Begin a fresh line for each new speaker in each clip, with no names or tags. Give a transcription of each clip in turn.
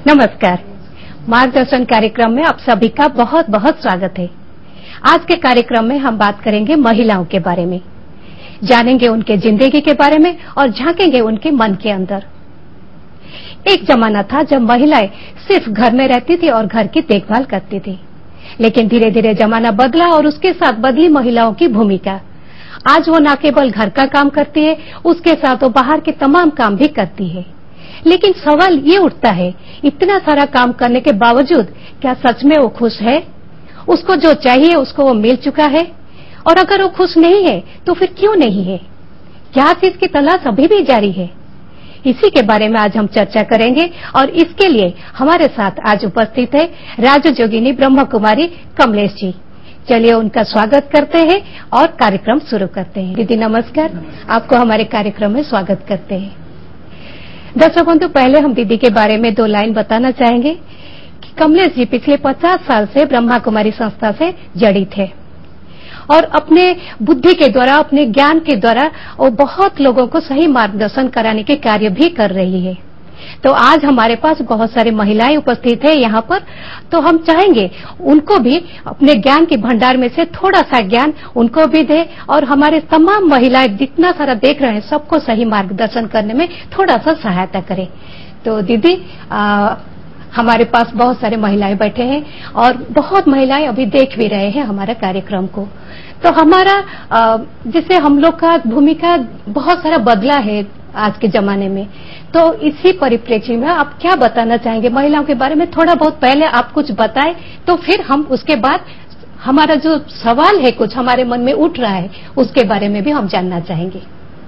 नमस्कार। मार्गदर्शन कार्यक्रम में आप सभी का बहुत बहुत स्वागत है। आज के कार्यक्रम में हम बात करेंगे महिलाओं के बारे में, जानेंगे उनके जिंदगी के बारे में और झांकेंगे उनके मन के अंदर। एक जमाना था जब महिलाएं सिर्फ घर में रहती थी और घर की देखभाल करती थी, लेकिन धीरे धीरे जमाना बदला और उसके साथ बदली महिलाओं की भूमिका। आज वो न केवल घर का काम करती है, उसके साथ वो बाहर के तमाम काम भी करती है। लेकिन सवाल ये उठता है, इतना सारा काम करने के बावजूद क्या सच में वो खुश है? उसको जो चाहिए उसको वो मिल चुका है? और अगर वो खुश नहीं है तो फिर क्यों नहीं है? क्या चीज की तलाश अभी भी जारी है? इसी के बारे में आज हम चर्चा करेंगे और इसके लिए हमारे साथ आज उपस्थित है राजयोगिनी ब्रह्म कुमारी कमलेश जी। चलिए उनका स्वागत करते हैं और कार्यक्रम शुरू करते हैं। दीदी नमस्कार, आपको हमारे कार्यक्रम में स्वागत करते हैं। दर्शक बंधु, पहले हम दीदी के बारे में 2 लाइन बताना चाहेंगे कि कमलेश जी पिछले 50 साल से ब्रह्मा कुमारी संस्था से जड़ित है और अपने बुद्धि के द्वारा, अपने ज्ञान के द्वारा वो बहुत लोगों को सही मार्गदर्शन कराने के कार्य भी कर रही है। तो आज हमारे पास बहुत सारी महिलाएं उपस्थित है यहाँ पर, तो हम चाहेंगे उनको भी अपने ज्ञान के भंडार में से थोड़ा सा ज्ञान उनको भी दे और हमारे तमाम महिलाएं जितना सारा देख रहे हैं सबको सही मार्गदर्शन करने में थोड़ा सा सहायता करें। तो दीदी, हमारे पास बहुत सारे महिलाएं बैठे हैं और बहुत महिलाएं अभी देख भी रहे हैं हमारे कार्यक्रम को। तो हमारा जैसे हम लोग का भूमिका बहुत सारा बदला है आज के जमाने में, तो इसी परिप्रेक्ष्य में आप क्या बताना चाहेंगे महिलाओं के बारे में? थोड़ा बहुत पहले आप कुछ बताएं, तो फिर हम उसके बाद हमारा जो सवाल है कुछ हमारे मन में उठ रहा है उसके बारे में भी हम जानना चाहेंगे।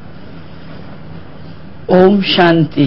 ओम शांति।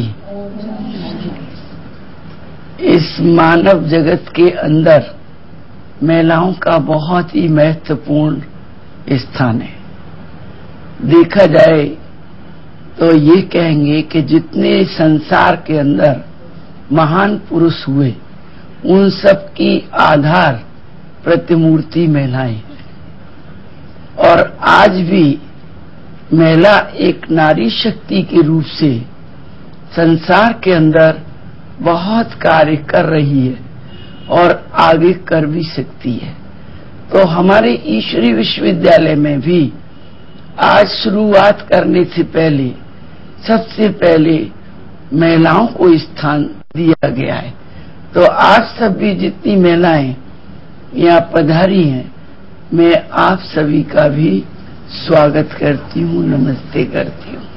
इस मानव जगत के अंदर महिलाओं का बहुत ही महत्वपूर्ण स्थान है। देखा जाए तो ये कहेंगे कि जितने संसार के अंदर महान पुरुष हुए उन सब की आधार प्रतिमूर्ति महिलाएं हैं। और आज भी महिला एक नारी शक्ति के रूप से संसार के अंदर बहुत कार्य कर रही है और आगे कर भी सकती है। तो हमारे ईश्वरीय विश्वविद्यालय में भी आज शुरुआत करने से पहले सबसे पहले महिलाओं को स्थान दिया गया है। तो आज सभी जितनी महिलाएं यहाँ पधारी हैं, मैं आप सभी का भी स्वागत करती हूँ, नमस्ते करती हूँ।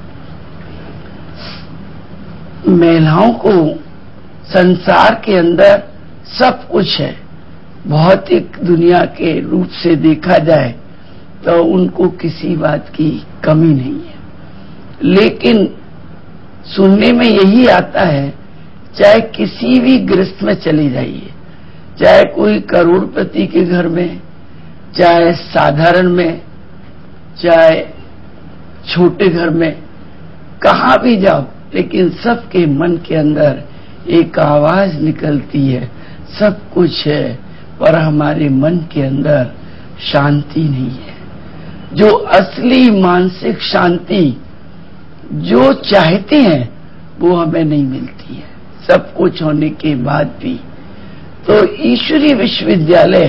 महिलाओं को संसार के अंदर सब कुछ है। भौतिक दुनिया के रूप से देखा जाए तो उनको किसी बात की कमी नहीं है, लेकिन सुनने में यही आता है, चाहे किसी भी गृहस्थ में चले जाइए, चाहे कोई करोड़पति के घर में, चाहे साधारण में, चाहे छोटे घर में, कहाँ भी जाओ, लेकिन सबके मन के अंदर एक आवाज निकलती है, सब कुछ है पर हमारे मन के अंदर शांति नहीं है। जो असली मानसिक शांति जो चाहते हैं वो हमें नहीं मिलती है, सब कुछ होने के बाद भी। तो ईश्वरीय विश्वविद्यालय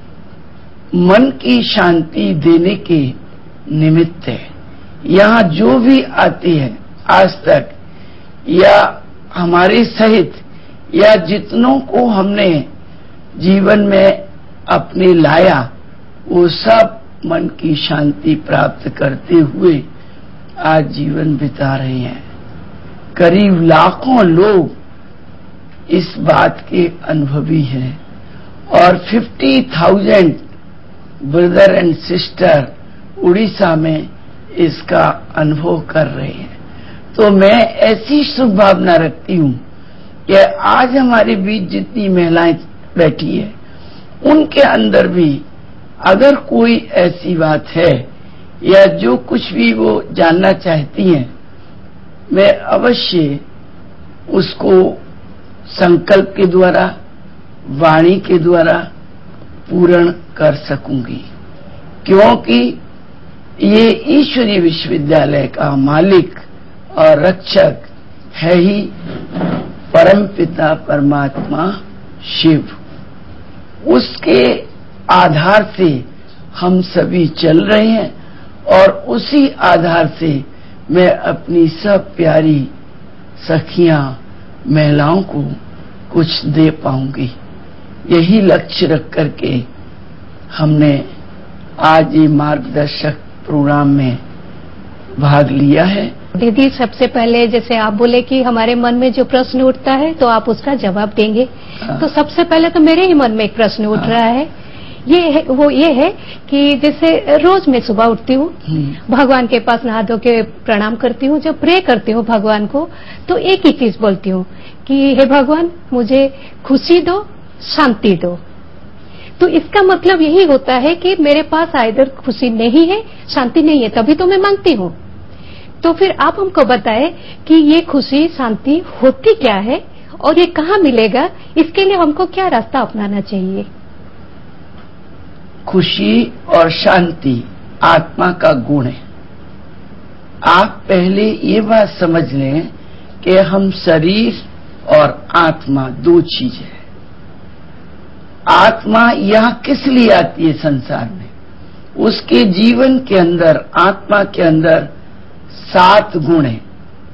मन की शांति देने के निमित्त है। यहाँ जो भी आते हैं आज तक या हमारे सहित या जितनों को हमने जीवन में अपने लाया, वो सब मन की शांति प्राप्त करते हुए आज जीवन बिता रहे हैं। करीब लाखों लोग इस बात के अनुभवी हैं और 50,000 ब्रदर एंड सिस्टर उड़ीसा में इसका अनुभव कर रहे हैं। तो मैं ऐसी शुभ भावना रखती हूँ कि आज हमारे बीच जितनी महिलाएं बैठी है उनके अंदर भी अगर कोई ऐसी बात है या जो कुछ भी वो जानना चाहती हैं, मैं अवश्य उसको संकल्प के द्वारा, वाणी के द्वारा पूर्ण कर सकूंगी, क्योंकि ये ईश्वरीय विश्वविद्यालय का मालिक और रक्षक है ही परम पिता परमात्मा शिव, उसके आधार से हम सभी चल रहे हैं और उसी आधार से मैं अपनी सब प्यारी सखियां महिलाओं को कुछ दे पाऊंगी। यही लक्ष्य रख करके हमने आज ये मार्गदर्शक प्रोग्राम में भाग लिया है।
दीदी, सबसे पहले जैसे आप बोले कि हमारे मन में जो प्रश्न उठता है तो आप उसका जवाब देंगे। तो सबसे पहले तो मेरे ही मन में एक प्रश्न उठ रहा है, ये है कि जैसे रोज मैं सुबह उठती हूँ, भगवान के पास नहा धो के प्रणाम करती हूँ, जब प्रे करती हूँ भगवान को तो एक ही चीज बोलती हूँ कि हे भगवान, मुझे खुशी दो, शांति दो। तो इसका मतलब यही होता है कि मेरे पास आइदर खुशी नहीं है, शांति नहीं है, तभी तो मैं मांगती हूँ। तो फिर आप हमको बताएं कि ये खुशी शांति होती क्या है और ये कहाँ मिलेगा, इसके लिए हमको क्या रास्ता अपनाना चाहिए?
खुशी और शांति आत्मा का गुण है। आप पहले ये बात समझ लें कि हम शरीर और आत्मा दो चीज है। आत्मा यहाँ किस लिए आती है संसार में? उसके जीवन के अंदर, आत्मा के अंदर 7 गुण है।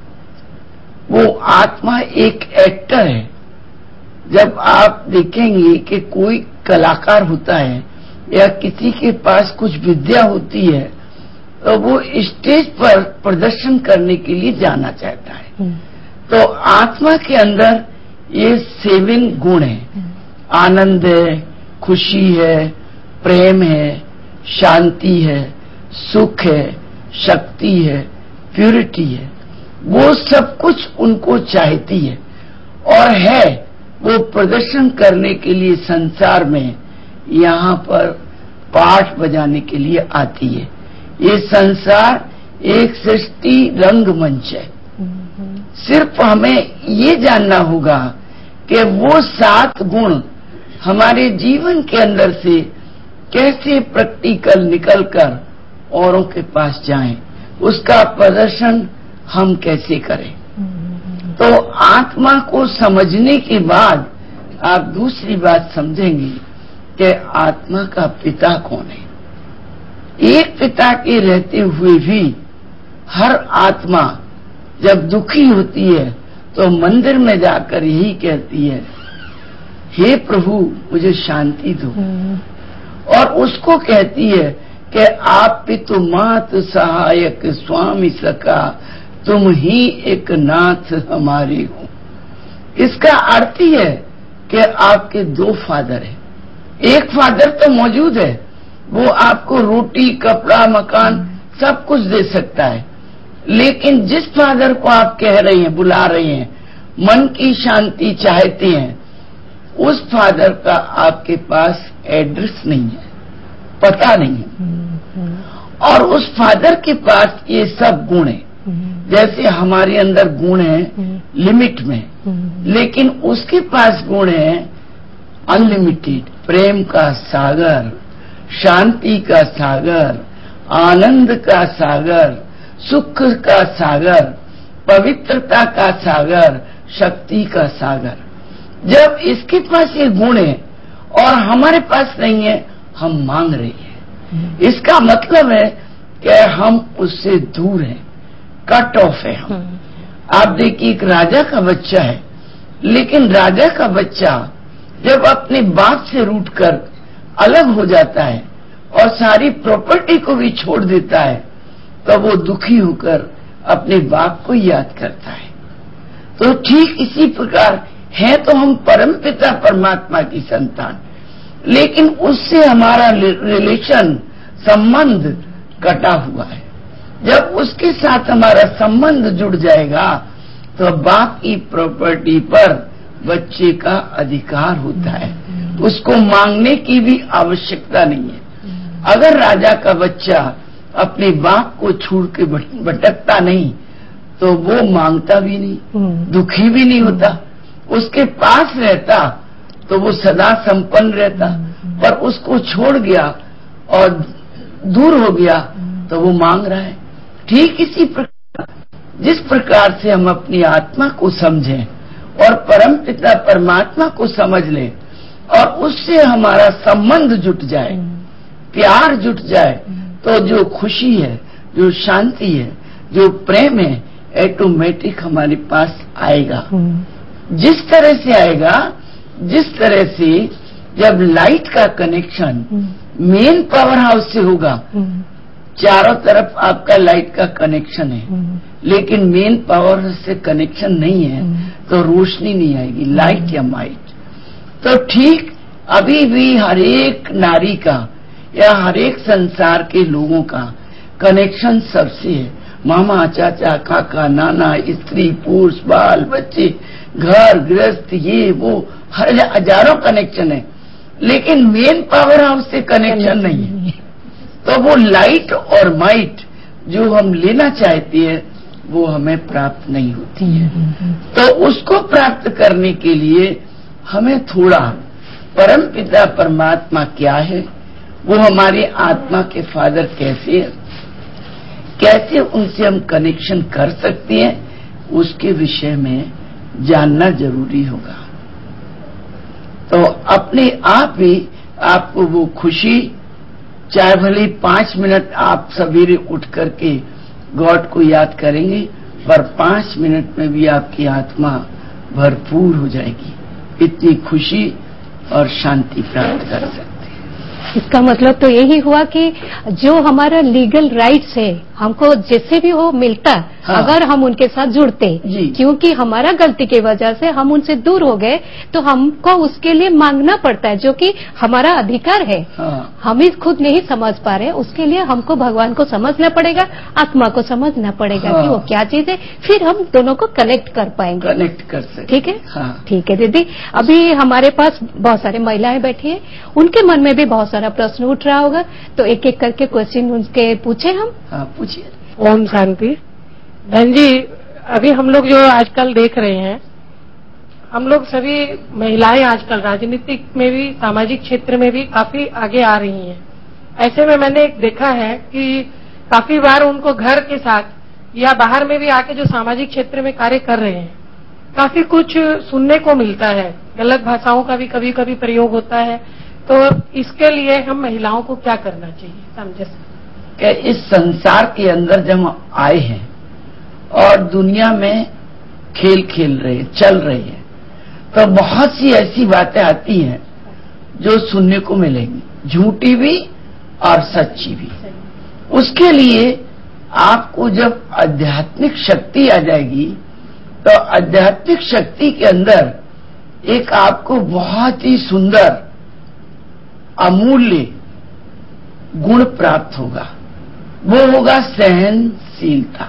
वो आत्मा एक एक्टर है। जब आप देखेंगे कि कोई कलाकार होता है या किसी के पास कुछ विद्या होती है तो वो स्टेज पर प्रदर्शन करने के लिए जाना चाहता है। तो आत्मा के अंदर ये 7 गुण है। आनंद है, खुशी है, प्रेम है, शांति है, सुख है, शक्ति है, प्यूरिटी है। वो सब कुछ उनको चाहती है और है वो प्रदर्शन करने के लिए संसार में यहाँ पर पाठ बजाने के लिए आती है। ये संसार एक सृष्टि रंगमंच है। सिर्फ हमें ये जानना होगा कि वो 7 गुण हमारे जीवन के अंदर से कैसे प्रैक्टिकल निकलकर औरों के पास जाएं, उसका प्रदर्शन हम कैसे करें। तो आत्मा को समझने के बाद आप दूसरी बात समझेंगे कि आत्मा का पिता कौन है। एक पिता के रहते हुए भी हर आत्मा जब दुखी होती है तो मंदिर में जाकर यही कहती है, हे प्रभु मुझे शांति दो। और उसको कहती है कि आप पितु मात सहायक स्वामी सखा, तुम ही एक नाथ हमारे हो। इसका अर्थ ही है कि आपके 2 फादर हैं। एक फादर तो मौजूद है, वो आपको रोटी, कपड़ा, मकान सब कुछ दे सकता है, लेकिन जिस फादर को आप कह रहे हैं, बुला रहे हैं, मन की शांति चाहते हैं, उस फादर का आपके पास एड्रेस नहीं है, पता नहीं है। और उस फादर के पास ये सब गुण है। जैसे हमारे अंदर गुण है लिमिट में, लेकिन उसके पास गुण है अनलिमिटेड। प्रेम का सागर, शांति का सागर, आनंद का सागर, सुख का सागर, पवित्रता का सागर, शक्ति का सागर। जब इसके पास ये गुण है और हमारे पास नहीं है, हम मांग रहे हैं, इसका मतलब है कि हम उससे दूर हैं, कट ऑफ है हम। आप देखिए, एक राजा का बच्चा है, लेकिन राजा का बच्चा जब अपने बाप से रूठकर अलग हो जाता है और सारी प्रॉपर्टी को भी छोड़ देता है, तो वो दुखी होकर अपने बाप को याद करता है। तो ठीक इसी प्रकार है तो हम परमपिता परमात्मा की संतान, लेकिन उससे हमारा रिलेशन, संबंध कटा हुआ है। जब उसके साथ हमारा संबंध जुड़ जाएगा तो बाप की प्रॉपर्टी पर बच्चे का अधिकार होता है, उसको मांगने की भी आवश्यकता नहीं है। अगर राजा का बच्चा अपने बाप को छोड़ के भटकता नहीं तो वो मांगता भी नहीं, दुखी भी नहीं होता। उसके पास रहता तो वो सदा संपन्न रहता, पर उसको छोड़ गया और दूर हो गया तो वो मांग रहा है। ठीक इसी प्रकार जिस प्रकार से हम अपनी आत्मा को समझें और परमपिता परमात्मा को समझ लें और उससे हमारा संबंध जुट जाए, प्यार जुट जाए, तो जो खुशी है, जो शांति है, जो प्रेम है, ऑटोमेटिक हमारे पास आएगा। जिस तरह से आएगा, जिस तरह से जब लाइट का कनेक्शन मेन पावर हाउस से होगा, चारों तरफ आपका लाइट का कनेक्शन है, लेकिन मेन पावर से कनेक्शन नहीं है, तो रोशनी नहीं आएगी, लाइट या माइट। तो ठीक अभी भी हर एक नारी का या हर एक संसार के लोगों का कनेक्शन सबसे है। मामा, चाचा, काका, नाना, स्त्री, पुरुष, बाल बच्चे, घर गृहस्थ, ये वो हर हजारों कनेक्शन है, लेकिन मेन पावर हाउस से कनेक्शन नहीं है। तो वो लाइट और माइट जो हम लेना चाहते हैं वो हमें प्राप्त नहीं होती है। तो उसको प्राप्त करने के लिए हमें थोड़ा परमपिता परमात्मा क्या है, वो हमारी आत्मा के फादर कैसे है, कैसे उनसे हम कनेक्शन कर सकते हैं, उसके विषय में जानना जरूरी होगा। तो अपने आप ही आपको वो खुशी, चाहे भले 5 मिनट आप सवेरे उठ करके गॉड को याद करेंगे, पर 5 मिनट में भी आपकी आत्मा भरपूर हो जाएगी, इतनी खुशी और शांति प्राप्त कर सकते हैं।
इसका मतलब तो यही हुआ कि जो हमारा लीगल राइट्स है, हमको जैसे भी हो मिलता, हाँ। अगर हम उनके साथ जुड़ते, क्योंकि हमारा गलती की वजह से हम उनसे दूर हो गए, तो हमको उसके लिए मांगना पड़ता है, जो कि हमारा अधिकार है। हाँ। हम ही खुद नहीं समझ पा रहे, उसके लिए हमको भगवान को समझना पड़ेगा, आत्मा को समझना पड़ेगा, हाँ। कि वो क्या चीज है, फिर हम दोनों को कनेक्ट कर पाएंगे,
कनेक्ट कर सकते।
ठीक है,
हाँ।
ठीक है दीदी। अभी हमारे पास बहुत सारे महिलाएं बैठी है, उनके मन में भी बहुत सारा प्रश्न उठ रहा होगा, तो एक एक करके क्वेश्चन उनके पूछे हम।
हाँ, पूछिए।
ओम शांति। बहन जी, अभी हम लोग जो आजकल देख रहे हैं, हम लोग सभी महिलाएं आजकल राजनीतिक में भी, सामाजिक क्षेत्र में भी काफी आगे आ रही हैं। ऐसे में मैंने एक देखा है कि काफी बार उनको घर के साथ या बाहर में भी आके जो सामाजिक क्षेत्र में कार्य कर रहे हैं, काफी कुछ सुनने को मिलता है, गलत भाषाओं का भी कभी कभी प्रयोग होता है। तो इसके लिए हम महिलाओं को क्या करना चाहिए, समझे?
इस संसार के अंदर जब हम आए हैं और दुनिया में खेल खेल रहे, चल रहे हैं, तो बहुत सी ऐसी बातें आती हैं जो सुनने को मिलेंगी, झूठी भी और सच्ची भी। उसके लिए आपको जब आध्यात्मिक शक्ति आ जाएगी, तो आध्यात्मिक शक्ति के अंदर एक आपको बहुत ही सुंदर अमूल्य गुण प्राप्त होगा, वो होगा सहनशीलता।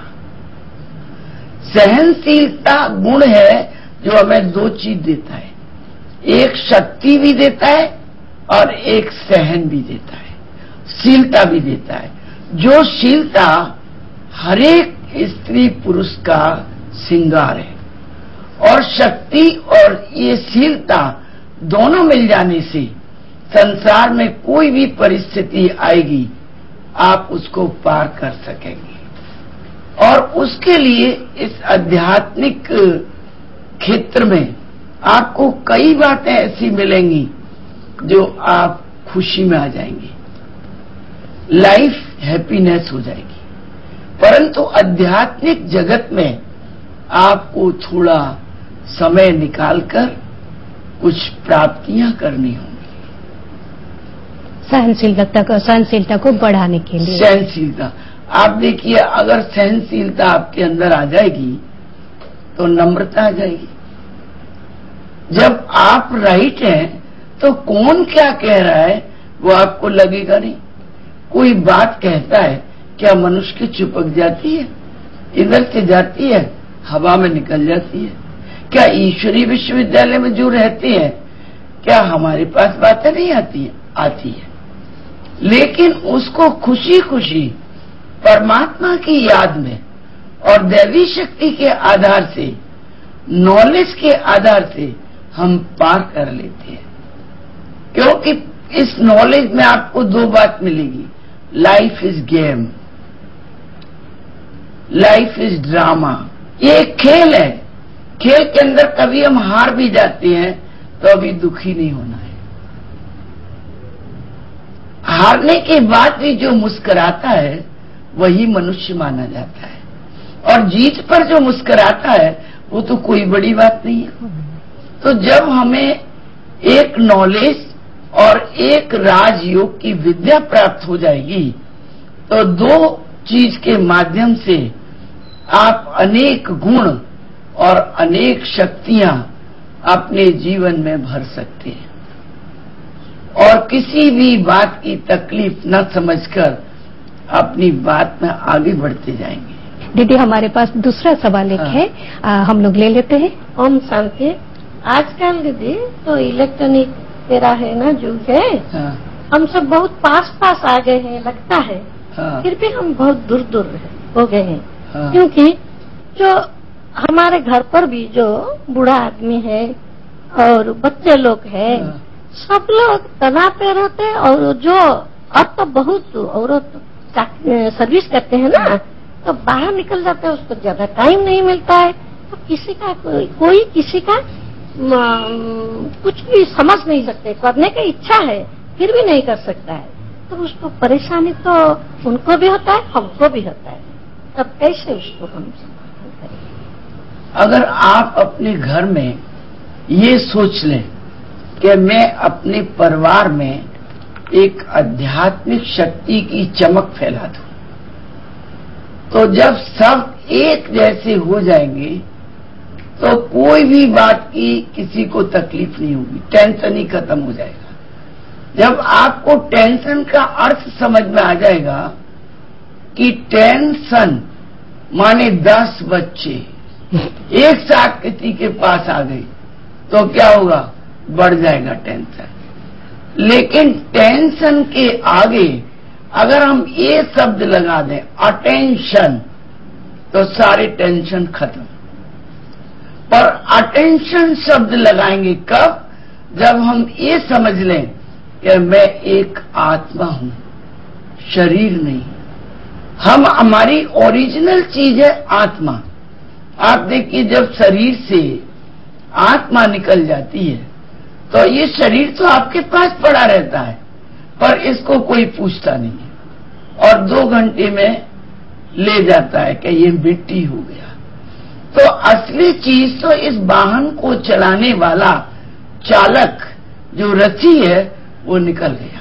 सहनशीलता गुण है जो हमें 2 चीज देता है, एक शक्ति भी देता है और एक सहन भी देता है, शीलता भी देता है। जो शीलता हरेक स्त्री पुरुष का श्रृंगार है, और शक्ति और ये शीलता दोनों मिल जाने से संसार में कोई भी परिस्थिति आएगी, आप उसको पार कर सकेंगे। और उसके लिए इस आध्यात्मिक क्षेत्र में आपको कई बातें ऐसी मिलेंगी जो आप खुशी में आ जाएंगी, लाइफ हैप्पीनेस हो जाएगी। परंतु आध्यात्मिक जगत में आपको थोड़ा समय निकालकर कुछ प्राप्तियां करनी होंगी।
सहनशीलता को बढ़ाने के लिए,
सहनशीलता, आप देखिए, अगर सहनशीलता आपके अंदर आ जाएगी तो नम्रता आ जाएगी। जब आप राइट हैं तो कौन क्या कह रहा है वो आपको लगेगा नहीं। कोई बात कहता है, क्या मनुष्य की चिपक जाती है, इधर से जाती है, हवा में निकल जाती है। क्या ईश्वरीय विश्वविद्यालय में जो रहते हैं, क्या हमारे पास बातें नहीं आती है? आती है, लेकिन उसको खुशी खुशी परमात्मा की याद में और दैवी शक्ति के आधार से, नॉलेज के आधार से हम पार कर लेते हैं। क्योंकि इस नॉलेज में आपको 2 बात मिलेगी, life is game, life is drama. ये एक खेल है, खेल के अंदर कभी हम हार भी जाते हैं तो अभी दुखी नहीं होना है। हारने के बाद भी जो मुस्कुराता है वही मनुष्य माना जाता है, और जीत पर जो मुस्कुराता है वो तो कोई बड़ी बात नहीं है। तो जब हमें एक नॉलेज और एक राजयोग की विद्या प्राप्त हो जाएगी तो दो चीज के माध्यम से आप अनेक गुण और अनेक शक्तियां अपने जीवन में भर सकते हैं, और किसी भी बात की तकलीफ न समझकर अपनी बात में आगे बढ़ते जाएंगे।
दीदी, हमारे पास दूसरा सवाल एक है, हम लोग ले लेते हैं।
ओम शांति। आजकल दीदी तो इलेक्ट्रॉनिक तेरा है ना, युग है। हम सब बहुत पास आ गए हैं लगता है। फिर भी हम बहुत दूर हो गए हैं। क्योंकि जो हमारे घर पर भी जो बूढ़ा आदमी है और बच्चे लोग हैं, सब लोग तनाव पे रहते हैं। और जो अब तो बहुत औरत सर्विस करते हैं ना, तो बाहर निकल जाते हैं, उसको ज्यादा टाइम नहीं मिलता है। तो किसी का कोई किसी का कुछ भी समझ नहीं सकते, करने की इच्छा है फिर भी नहीं कर सकता है। तो उसको परेशानी तो उनको भी होता है, हमको भी होता है। तब कैसे उसको हम समाधान करें?
अगर आप अपने घर में ये सोच लें कि मैं अपने परिवार में एक आध्यात्मिक शक्ति की चमक फैला दूं, तो जब सब एक जैसे हो जाएंगे तो कोई भी बात की किसी को तकलीफ नहीं होगी, टेंशन ही खत्म हो जाएगा। जब आपको टेंशन का अर्थ समझ में आ जाएगा कि टेंशन माने 10 बच्चे एक साथ किसी के पास आ गए तो क्या होगा, बढ़ जाएगा टेंशन। लेकिन टेंशन के आगे अगर हम ये शब्द लगा दें अटेंशन, तो सारे टेंशन खत्म। पर अटेंशन शब्द लगाएंगे कब, जब हम ये समझ लें कि मैं एक आत्मा हूं, शरीर नहीं। हमारी ओरिजिनल चीज है आत्मा। आप देखिए, जब शरीर से आत्मा निकल जाती है तो ये शरीर तो आपके पास पड़ा रहता है, पर इसको कोई पूछता नहीं है और 2 घंटे में ले जाता है कि ये मिट्टी हो गया। तो असली चीज तो इस वाहन को चलाने वाला चालक जो रथी है वो निकल गया।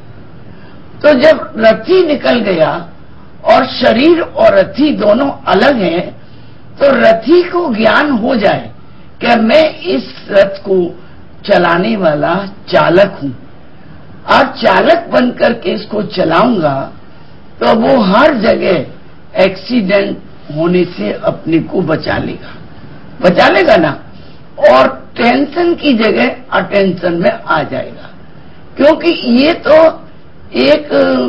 तो जब रथी निकल गया और शरीर और रथी दोनों अलग हैं, तो रथी को ज्ञान हो जाए कि मैं इस रथ को चलाने वाला चालक हूं और चालक बनकर के इसको चलाऊंगा, तो वो हर जगह एक्सीडेंट होने से अपने को बचा लेगा ना, और टेंशन की जगह अटेंशन में आ जाएगा। क्योंकि ये तो एक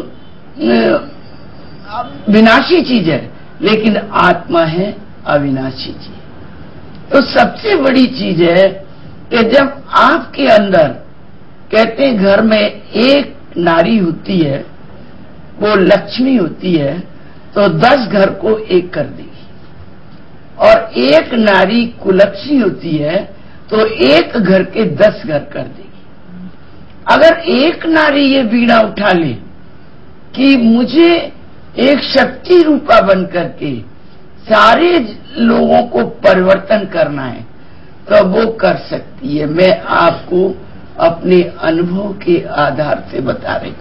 विनाशी चीज है, लेकिन आत्मा है अविनाशी चीज। तो सबसे बड़ी चीज है कि जब आपके अंदर, कहते हैं घर में एक नारी होती है, वो लक्ष्मी होती है, तो 10 घर को एक कर देगी। और एक नारी कुलक्ष्मी होती है तो एक घर के 10 घर कर देगी। अगर एक नारी ये बीड़ा उठा ले कि मुझे एक शक्ति रूपा बन करके सारे लोगों को परिवर्तन करना है, तो वो कर सकती है। मैं आपको अपने अनुभव के आधार से बता रही हूं।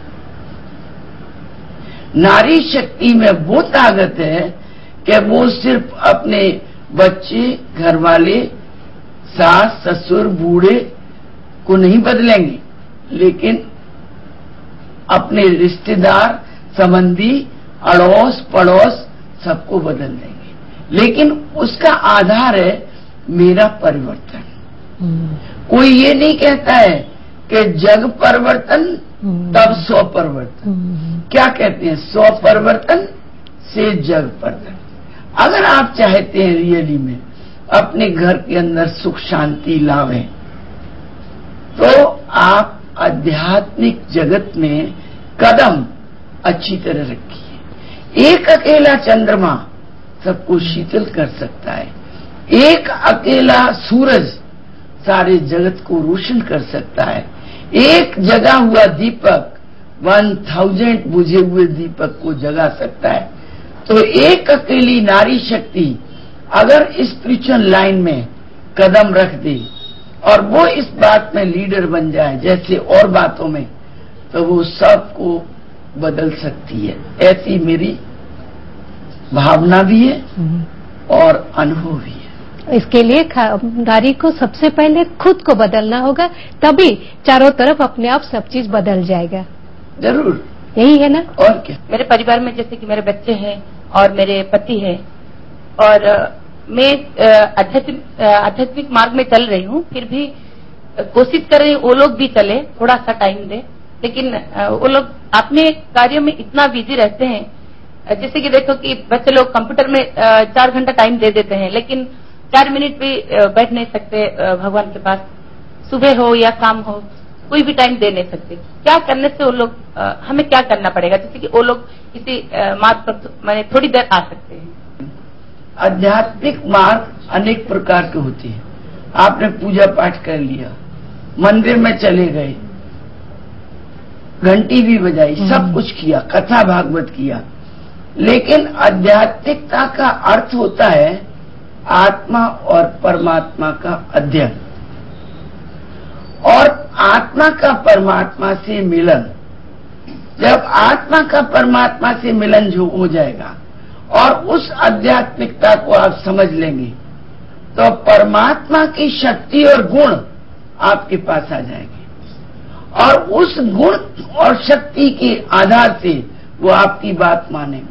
नारी शक्ति में वो ताकत है कि वो सिर्फ अपने बच्चे, घरवाले, सास ससुर, बूढ़े को नहीं बदलेंगे, लेकिन अपने रिश्तेदार, संबंधी, अड़ोस पड़ोस सबको बदल देंगे। लेकिन उसका आधार है मेरा परिवर्तन। कोई ये नहीं कहता है कि जग परिवर्तन तब 100 परिवर्तन। क्या कहते हैं, 100 परिवर्तन से जग परिवर्तन। अगर आप चाहते हैं रियली में अपने घर के अंदर सुख शांति लावें, तो आप आध्यात्मिक जगत में कदम अच्छी तरह रखिए। एक अकेला चंद्रमा सबको शीतल कर सकता है, एक अकेला सूरज सारे जगत को रोशन कर सकता है। एक जगा हुआ दीपक 1000 बुझे हुए दीपक को जगा सकता है। तो एक अकेली नारी शक्ति अगर स्पिरिचुअल लाइन में कदम रख दे और वो इस बात में लीडर बन जाए जैसे और बातों में, तो वो सबको बदल सकती है। ऐसी मेरी भावना भी है और अनुभव भी है।
इसके लिए नारी को सबसे पहले खुद को बदलना होगा, तभी चारों तरफ अपने आप सब चीज बदल जाएगा।
जरूर,
यही है ना।
और क्या।
मेरे परिवार में जैसे कि मेरे बच्चे हैं और मेरे पति है, और मैं आध्यात्मिक मार्ग में चल रही हूँ। फिर भी कोशिश कर रही हूँ वो लोग भी चले, थोड़ा सा टाइम दे, लेकिन वो लोग अपने कार्य में इतना बिजी रहते हैं। जैसे कि देखो कि बच्चे लोग कंप्यूटर में 4 घंटा टाइम दे देते हैं, लेकिन 4 मिनट भी बैठ नहीं सकते भगवान के पास। सुबह हो या शाम हो, कोई भी टाइम दे नहीं सकते। क्या करने से वो लोग, हमें क्या करना पड़ेगा जिससे कि वो लोग इसी मार्ग पर मैंने थोड़ी देर आ सकते हैं?
आध्यात्मिक मार्ग अनेक प्रकार के होते हैं। आपने पूजा पाठ कर लिया, मंदिर में चले गए, घंटी भी बजाई, सब कुछ किया, कथा भागवत किया, लेकिन आध्यात्मिकता का अर्थ होता है आत्मा और परमात्मा का अध्ययन और आत्मा का परमात्मा से मिलन। जब आत्मा का परमात्मा से मिलन जो हो जाएगा और उस आध्यात्मिकता को आप समझ लेंगे, तो परमात्मा की शक्ति और गुण आपके पास आ जाएंगे और उस गुण और शक्ति के आधार से वो आपकी बात मानेंगे।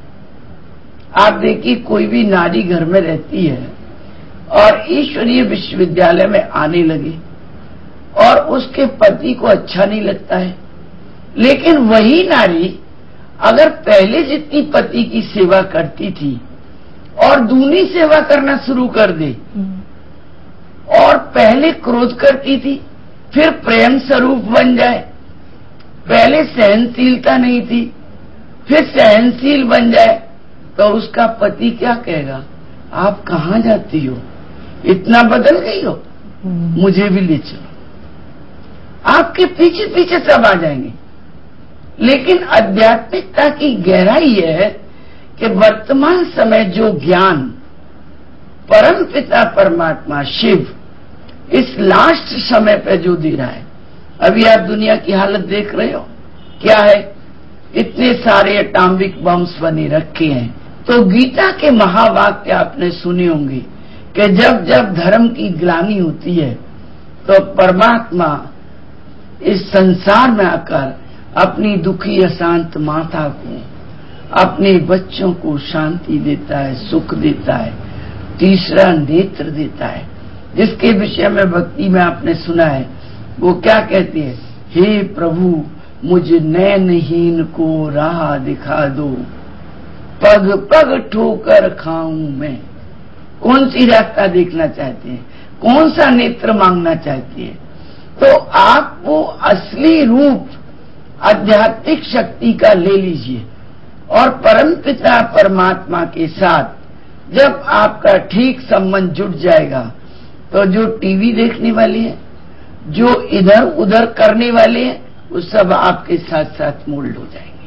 आप देखिए, कोई भी नारी घर में रहती है और ईश्वरीय विश्वविद्यालय में आने लगे और उसके पति को अच्छा नहीं लगता है, लेकिन वही नारी अगर पहले जितनी पति की सेवा करती थी और दूनी सेवा करना शुरू कर दे, और पहले क्रोध करती थी फिर प्रेम स्वरूप बन जाए, पहले सहनशीलता नहीं थी फिर सहनशील बन जाए, तो उसका पति क्या कहेगा? आप कहाँ जाती हो, इतना बदल गई हो, मुझे भी ले चलो। आपके पीछे पीछे सब आ जाएंगे। लेकिन आध्यात्मिकता की गहराई है कि वर्तमान समय जो ज्ञान परम पिता परमात्मा शिव इस लास्ट समय पे जो दे रहा है, अभी आप दुनिया की हालत देख रहे हो क्या है, इतने सारे एटॉमिक बम्स बने रखे हैं। तो गीता के महावाक्य आपने सुने होंगे कि जब जब धर्म की ग्लानि होती है तो परमात्मा इस संसार में आकर अपनी दुखी अशांत माता को, अपने बच्चों को शांति देता है, सुख देता है, तीसरा नेत्र देता है, जिसके विषय में भक्ति में आपने सुना है। वो क्या कहती है? हे प्रभु, मुझ नैनहीन को राह दिखा दो, पग पग ठोकर खाऊं मैं। कौन सी रास्ता देखना चाहते हैं, कौन सा नेत्र मांगना चाहती है? तो आप वो असली रूप आध्यात्मिक शक्ति का ले लीजिए और परमपिता परमात्मा के साथ जब आपका ठीक संबंध जुट जाएगा, तो जो टीवी देखने वाले हैं, जो इधर उधर करने वाले हैं, वो सब आपके साथ साथ मोल्ड हो जाएंगे।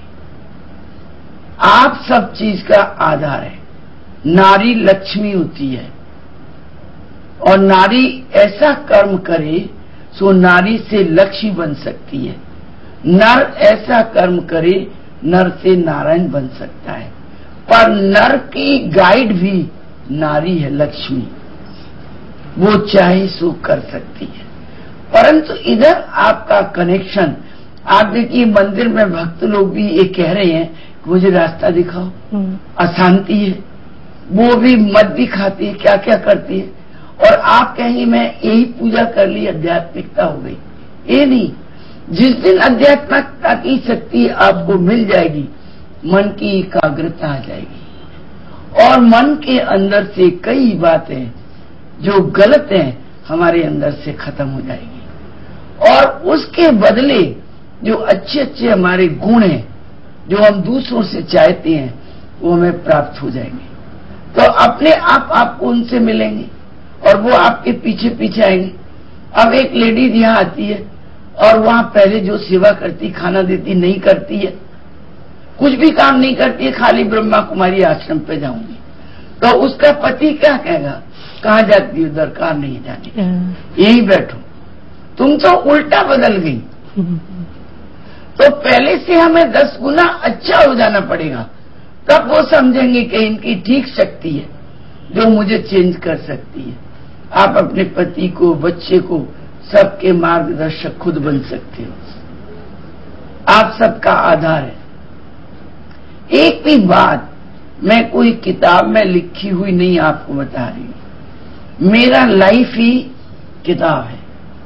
आप सब चीज का आधार है। नारी लक्ष्मी होती है और नारी ऐसा कर्म करे सो नारी से लक्ष्मी बन सकती है। नर ऐसा कर्म करे नर से नारायण बन सकता है, पर नर की गाइड भी नारी है, लक्ष्मी। वो चाहे सो कर सकती है, परंतु इधर आपका कनेक्शन, आप देखिए मंदिर में भक्त लोग भी ये कह रहे हैं कि मुझे रास्ता दिखाओ, अशांति है, वो भी मद भी खाती है, क्या क्या करती है, और आप कहेंगे मैं यही पूजा कर ली, आध्यात्मिकता हो गई। ये नहीं, जिस दिन आध्यात्मिकता की शक्ति आपको मिल जाएगी, मन की एकाग्रता आ जाएगी और मन के अंदर से कई बातें जो गलत हैं हमारे अंदर से खत्म हो जाएगी और उसके बदले जो अच्छे अच्छे हमारे गुण हैं, जो हम दूसरों से चाहते हैं, वो हमें प्राप्त हो जाएंगे। तो अपने आप आपको उनसे मिलेंगे और वो आपके पीछे पीछे आएंगे। अब एक लेडीज यहाँ आती है और वहां पहले जो सेवा करती, खाना देती, नहीं करती है, कुछ भी काम नहीं करती है, खाली ब्रह्मा कुमारी आश्रम पे जाऊंगी, तो उसका पति क्या कहेगा, कहाँ जाती हो, दरकार नहीं जाने, यही बैठो। तुम तो उल्टा बदल गई। तो पहले से हमें 10 गुना अच्छा हो जाना पड़ेगा, तब वो समझेंगे कि इनकी ठीक शक्ति है जो मुझे चेंज कर सकती है। आप अपने पति को, बच्चे को, सबके मार्गदर्शक खुद बन सकते हो। आप सबका आधार है। एक भी बात मैं कोई किताब में लिखी हुई नहीं आपको बता रही हूं, मेरा लाइफ ही किताब है।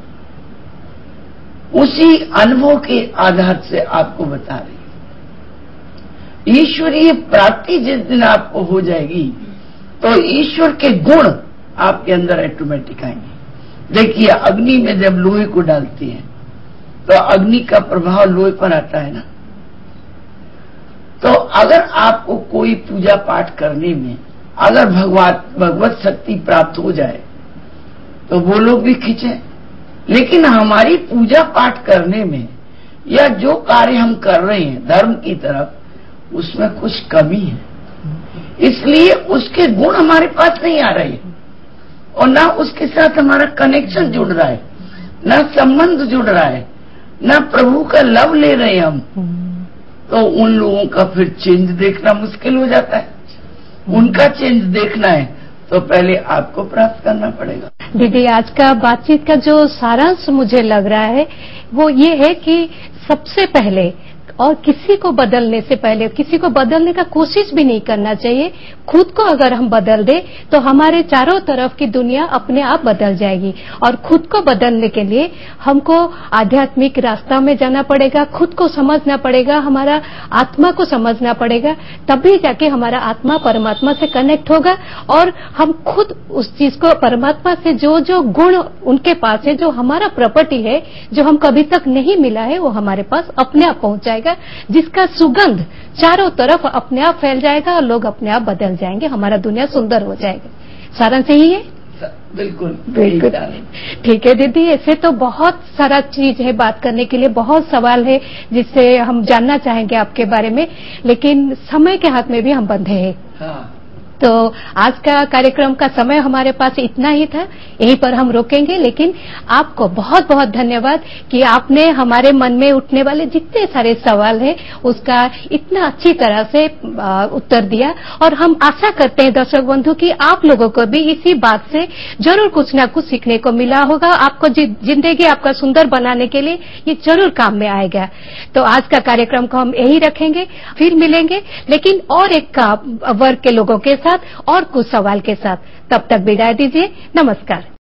उसी अनुभव के आधार से आपको बता रही हूं। ईश्वरीय प्राप्ति जिस दिन आपको हो जाएगी तो ईश्वर के गुण आपके अंदर ऑटोमेटिक आएंगे। देखिए, अग्नि में जब लोहे को डालती है तो अग्नि का प्रभाव लोहे पर आता है ना। तो अगर आपको कोई पूजा पाठ करने में अगर भगवत शक्ति प्राप्त हो जाए तो वो लोग भी खींचे, लेकिन हमारी पूजा पाठ करने में या जो कार्य हम कर रहे हैं धर्म की तरफ, उसमें कुछ कमी है, इसलिए उसके गुण हमारे पास नहीं आ रहे और ना उसके साथ हमारा कनेक्शन जुड़ रहा है, ना संबंध जुड़ रहा है, ना प्रभु का लव ले रहे हैं हम। तो उन लोगों का फिर चेंज देखना मुश्किल हो जाता है। उनका चेंज देखना है तो पहले आपको प्राप्त करना पड़ेगा।
दीदी, आज का बातचीत का जो सारांश मुझे लग रहा है वो ये है कि सबसे पहले और किसी को बदलने से पहले किसी को बदलने का कोशिश भी नहीं करना चाहिए। खुद को अगर हम बदल दे तो हमारे चारों तरफ की दुनिया अपने आप बदल जाएगी। और खुद को बदलने के लिए हमको आध्यात्मिक रास्ता में जाना पड़ेगा, खुद को समझना पड़ेगा, हमारा आत्मा को समझना पड़ेगा, तभी जाके हमारा आत्मा परमात्मा से कनेक्ट होगा और हम खुद उस चीज को, परमात्मा से जो जो गुण उनके पास है, जो हमारा प्रॉपर्टी है, जो हम कभी तक नहीं मिला है, वो हमारे पास अपने आप पहुंच जाएगा, जिसका सुगंध चारों तरफ अपने आप फैल जाएगा और लोग अपने आप बदल जाएंगे, हमारा दुनिया सुंदर हो जाएगा। सारांश यही है?
बिल्कुल
बिल्कुल। ठीक है दीदी, ऐसे तो बहुत सारा चीज है बात करने के लिए, बहुत सवाल है जिससे हम जानना चाहेंगे आपके बारे में, लेकिन समय के हाथ में भी हम बंधे हैं।
हाँ।
तो आज का कार्यक्रम का समय हमारे पास इतना ही था, यहीं पर हम रोकेंगे। लेकिन आपको बहुत बहुत धन्यवाद कि आपने हमारे मन में उठने वाले जितने सारे सवाल हैं उसका इतना अच्छी तरह से उत्तर दिया। और हम आशा करते हैं दर्शक बंधु कि आप लोगों को भी इसी बात से जरूर कुछ ना कुछ सीखने को मिला होगा। आपको जिंदगी आपका सुंदर बनाने के लिए ये जरूर काम में आएगा। तो आज का कार्यक्रम को हम यही रखेंगे, फिर मिलेंगे, लेकिन और एक वर्ग के लोगों के साथ और कुछ सवाल के साथ। तब तक विदाई दीजिए। नमस्कार।